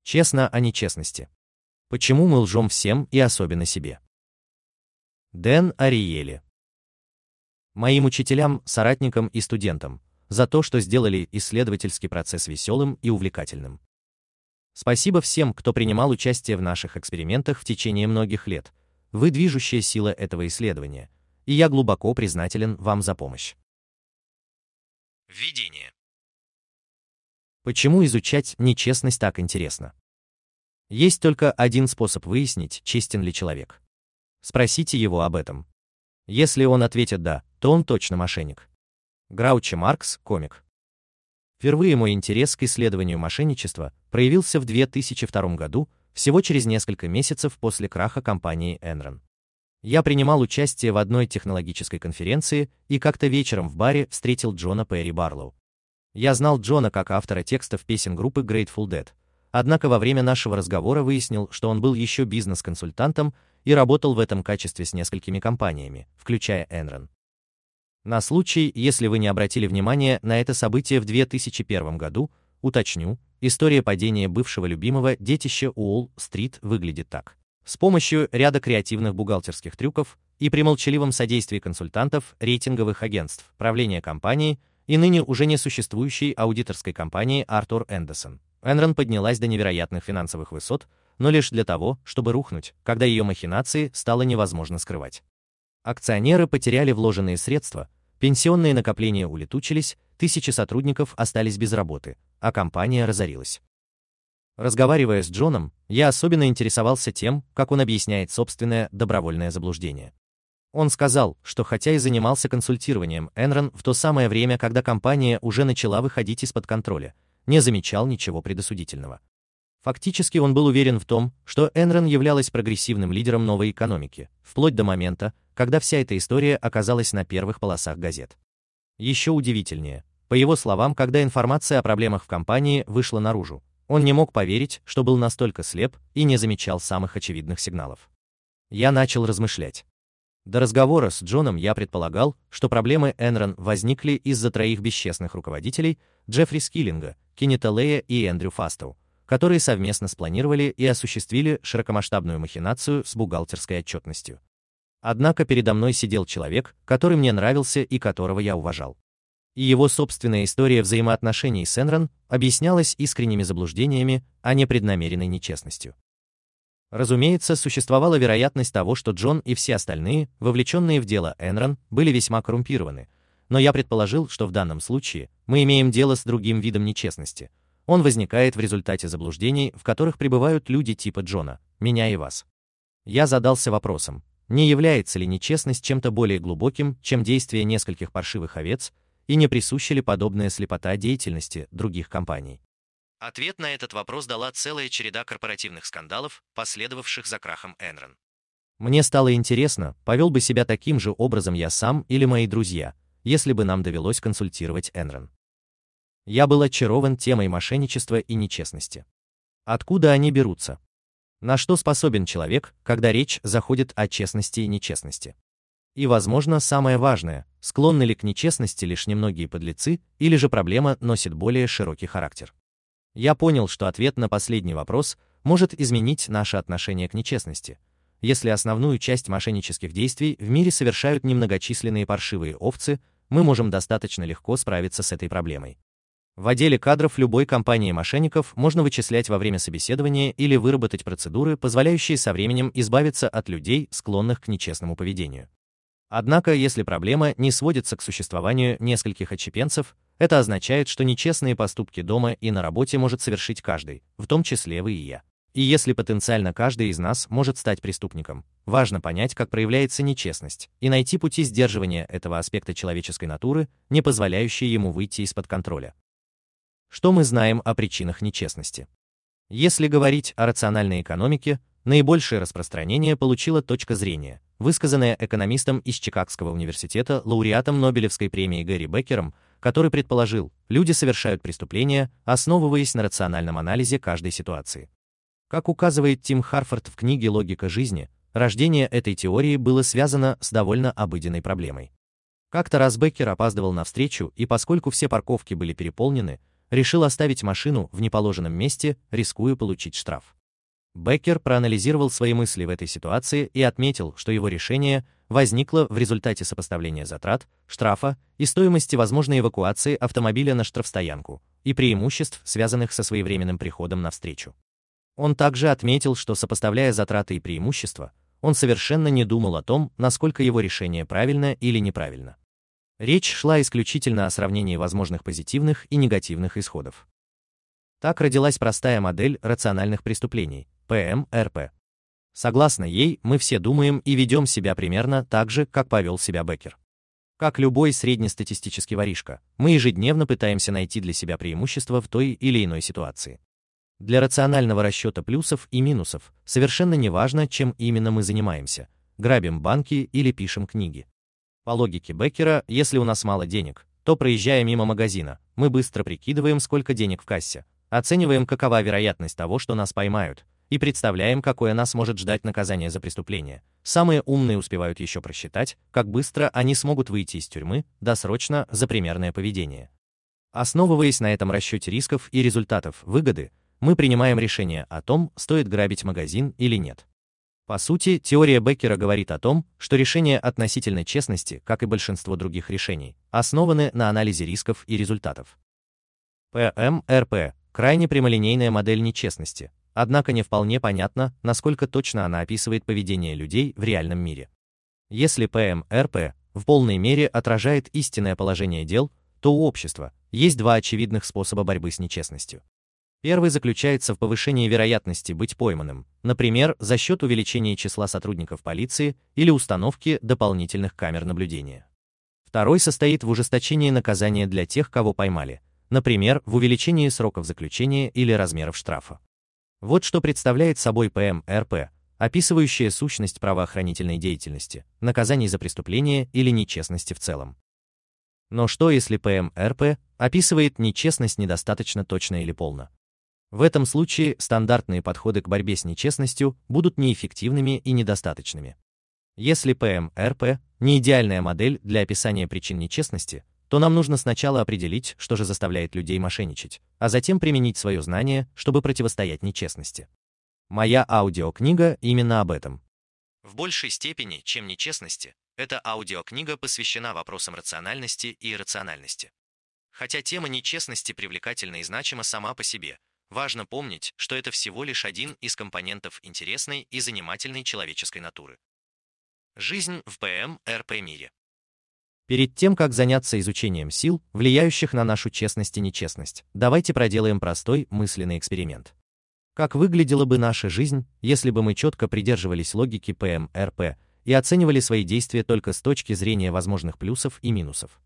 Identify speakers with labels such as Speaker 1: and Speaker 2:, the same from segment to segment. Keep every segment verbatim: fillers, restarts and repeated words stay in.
Speaker 1: Честно о нечестности. Почему мы лжем всем и особенно себе? Дэн Ариели. Моим учителям, соратникам и студентам за то, что сделали исследовательский процесс веселым и увлекательным. Спасибо всем, кто принимал участие в наших экспериментах в течение многих лет. Вы движущая сила этого исследования, и я глубоко признателен вам за помощь. Введение. Почему изучать нечестность так интересно? Есть только один способ выяснить, честен ли человек. Спросите его об этом. Если он ответит «да», то он точно мошенник. Граучи Маркс, комик. Впервые мой интерес к исследованию мошенничества проявился в две тысячи втором году, всего через несколько месяцев после краха компании Enron. Я принимал участие в одной технологической конференции и как-то вечером в баре встретил Джона Перри Барлоу. Я знал Джона как автора текстов песен группы Grateful Dead, однако во время нашего разговора выяснил, что он был еще бизнес-консультантом и работал в этом качестве с несколькими компаниями, включая Enron. На случай, если вы не обратили внимания на это событие в две тысячи первом году, уточню, история падения бывшего любимого детища Уолл-стрит выглядит так. С помощью ряда креативных бухгалтерских трюков и при молчаливом содействии консультантов, рейтинговых агентств, правления компании и ныне уже не существующей аудиторской компании Артур Эндерсон, Enron поднялась до невероятных финансовых высот, но лишь для того, чтобы рухнуть, когда ее махинации стало невозможно скрывать. Акционеры потеряли вложенные средства, пенсионные накопления улетучились, тысячи сотрудников остались без работы, а компания разорилась. Разговаривая с Джоном, я особенно интересовался тем, как он объясняет собственное добровольное заблуждение. Он сказал, что хотя и занимался консультированием Enron в то самое время, когда компания уже начала выходить из-под контроля, не замечал ничего предосудительного. Фактически он был уверен в том, что Enron являлась прогрессивным лидером новой экономики, вплоть до момента, когда вся эта история оказалась на первых полосах газет. Еще удивительнее, по его словам, когда информация о проблемах в компании вышла наружу, он не мог поверить, что был настолько слеп и не замечал самых очевидных сигналов. Я начал размышлять. До разговора с Джоном я предполагал, что проблемы Enron возникли из-за троих бесчестных руководителей Джеффри Скиллинга, Кеннета Лея и Эндрю Фастоу, которые совместно спланировали и осуществили широкомасштабную махинацию с бухгалтерской отчетностью. Однако передо мной сидел человек, который мне нравился и которого я уважал. И его собственная история взаимоотношений с Enron объяснялась искренними заблуждениями, а не преднамеренной нечестностью. Разумеется, существовала вероятность того, что Джон и все остальные, вовлеченные в дело Enron, были весьма коррумпированы, но я предположил, что в данном случае мы имеем дело с другим видом нечестности. Он возникает в результате заблуждений, в которых пребывают люди типа Джона, меня и вас. Я задался вопросом, не является ли нечестность чем-то более глубоким, чем действие нескольких паршивых овец, и не присуща ли подобная слепота деятельности других компаний? Ответ на этот вопрос дала целая череда корпоративных скандалов, последовавших за крахом Enron. Мне стало интересно, повел бы себя таким же образом я сам или мои друзья, если бы нам довелось консультировать Enron. Я был очарован темой мошенничества и нечестности. Откуда они берутся? На что способен человек, когда речь заходит о честности и нечестности? И, возможно, самое важное, склонны ли к нечестности лишь немногие подлецы, или же проблема носит более широкий характер? Я понял, что ответ на последний вопрос может изменить наше отношение к нечестности, если основную часть мошеннических действий в мире совершают немногочисленные паршивые овцы, мы можем достаточно легко справиться с этой проблемой. В отделе кадров любой компании мошенников можно вычислять во время собеседования или выработать процедуры, позволяющие со временем избавиться от людей, склонных к нечестному поведению. Однако, если проблема не сводится к существованию нескольких отщепенцев, это означает, что нечестные поступки дома и на работе может совершить каждый, в том числе вы и я. И если потенциально каждый из нас может стать преступником, важно понять, как проявляется нечестность, и найти пути сдерживания этого аспекта человеческой натуры, не позволяющие ему выйти из-под контроля. Что мы знаем о причинах нечестности? Если говорить о рациональной экономике, наибольшее распространение получила точка зрения, высказанная экономистом из Чикагского университета, лауреатом Нобелевской премии Гэри Беккером, который предположил, люди совершают преступления, основываясь на рациональном анализе каждой ситуации. Как указывает Тим Харфорд в книге «Логика жизни», рождение этой теории было связано с довольно обыденной проблемой. Как-то раз Беккер опаздывал на встречу, и поскольку все парковки были переполнены, решил оставить машину в неположенном месте, рискуя получить штраф. Беккер проанализировал свои мысли в этой ситуации и отметил, что его решение возникло в результате сопоставления затрат, штрафа и стоимости возможной эвакуации автомобиля на штрафстоянку и преимуществ, связанных со своевременным приходом на встречу. Он также отметил, что, сопоставляя затраты и преимущества, он совершенно не думал о том, насколько его решение правильно или неправильно. Речь шла исключительно о сравнении возможных позитивных и негативных исходов. Так родилась простая модель рациональных преступлений – пэ эм эр пэ. Согласно ей, мы все думаем и ведем себя примерно так же, как повел себя Беккер. Как любой среднестатистический воришка, мы ежедневно пытаемся найти для себя преимущества в той или иной ситуации. Для рационального расчета плюсов и минусов совершенно не важно, чем именно мы занимаемся – грабим банки или пишем книги. По логике Беккера, если у нас мало денег, то, проезжая мимо магазина, мы быстро прикидываем, сколько денег в кассе, оцениваем, какова вероятность того, что нас поймают, и представляем, какое нас может ждать наказание за преступление. Самые умные успевают еще просчитать, как быстро они смогут выйти из тюрьмы досрочно за примерное поведение. Основываясь на этом расчете рисков и результатов выгоды, мы принимаем решение о том, стоит грабить магазин или нет. По сути, теория Беккера говорит о том, что решения относительно честности, как и большинство других решений, основаны на анализе рисков и результатов. пэ эм эр пэ – крайне прямолинейная модель нечестности, однако не вполне понятно, насколько точно она описывает поведение людей в реальном мире. Если пэ эм эр пэ в полной мере отражает истинное положение дел, то у общества есть два очевидных способа борьбы с нечестностью. Первый заключается в повышении вероятности быть пойманным, например, за счет увеличения числа сотрудников полиции или установки дополнительных камер наблюдения. Второй состоит в ужесточении наказания для тех, кого поймали, например, в увеличении сроков заключения или размеров штрафа. Вот что представляет собой пэ эм эр пэ, описывающая сущность правоохранительной деятельности, наказаний за преступления или нечестности в целом. Но что, если пэ эм эр пэ описывает нечестность недостаточно точно или полно? В этом случае стандартные подходы к борьбе с нечестностью будут неэффективными и недостаточными. Если пэ эм эр пэ не идеальная модель для описания причин нечестности, то нам нужно сначала определить, что же заставляет людей мошенничать, а затем применить свое знание, чтобы противостоять нечестности. Моя аудиокнига именно об этом. В большей степени, чем нечестности, эта аудиокнига посвящена вопросам рациональности и иррациональности. Хотя тема нечестности привлекательна и значима сама по себе, важно помнить, что это всего лишь один из компонентов интересной и занимательной человеческой натуры. Жизнь в пэ эм эр пэ мире. Перед тем, как заняться изучением сил, влияющих на нашу честность и нечестность, давайте проделаем простой мысленный эксперимент. Как выглядела бы наша жизнь, если бы мы четко придерживались логики пэ эм эр пэ и оценивали свои действия только с точки зрения возможных плюсов и минусов?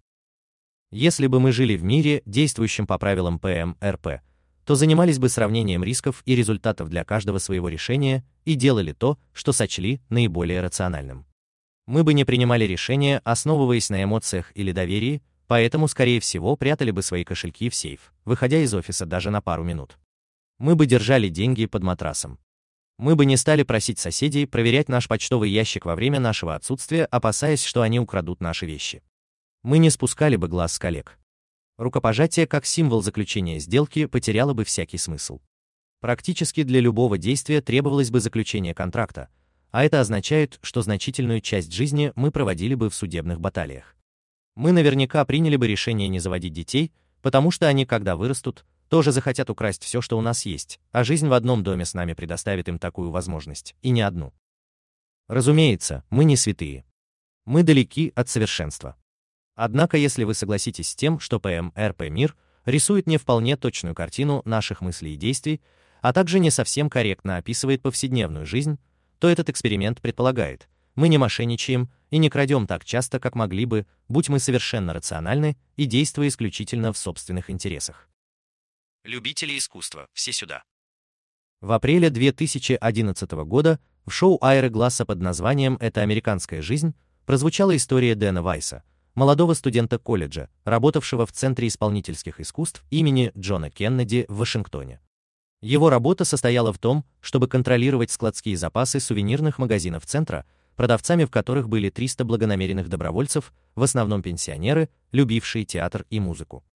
Speaker 1: Если бы мы жили в мире, действующем по правилам пэ эм эр пэ, то занимались бы сравнением рисков и результатов для каждого своего решения и делали то, что сочли наиболее рациональным. Мы бы не принимали решения, основываясь на эмоциях или доверии, поэтому, скорее всего, прятали бы свои кошельки в сейф, выходя из офиса даже на пару минут. Мы бы держали деньги под матрасом. Мы бы не стали просить соседей проверять наш почтовый ящик во время нашего отсутствия, опасаясь, что они украдут наши вещи. Мы не спускали бы глаз с коллег. Рукопожатие как символ заключения сделки потеряло бы всякий смысл. Практически для любого действия требовалось бы заключение контракта, а это означает, что значительную часть жизни мы проводили бы в судебных баталиях. Мы наверняка приняли бы решение не заводить детей, потому что они, когда вырастут, тоже захотят украсть все, что у нас есть, а жизнь в одном доме с нами предоставит им такую возможность, и не одну. Разумеется, мы не святые. Мы далеки от совершенства. Однако, если вы согласитесь с тем, что пэ эм эр пэ мир рисует не вполне точную картину наших мыслей и действий, а также не совсем корректно описывает повседневную жизнь, то этот эксперимент предполагает, мы не мошенничаем и не крадем так часто, как могли бы, будь мы совершенно рациональны и действуя исключительно в собственных интересах. Любители искусства, все сюда. В апреле две тысячи одиннадцатого года в шоу Айры Гласса под названием «Это американская жизнь» прозвучала история Дэна Вайса, молодого студента колледжа, работавшего в Центре исполнительских искусств имени Джона Кеннеди в Вашингтоне. Его работа состояла в том, чтобы контролировать складские запасы сувенирных магазинов центра, продавцами в которых были триста благонамеренных добровольцев, в основном пенсионеры, любившие театр и музыку.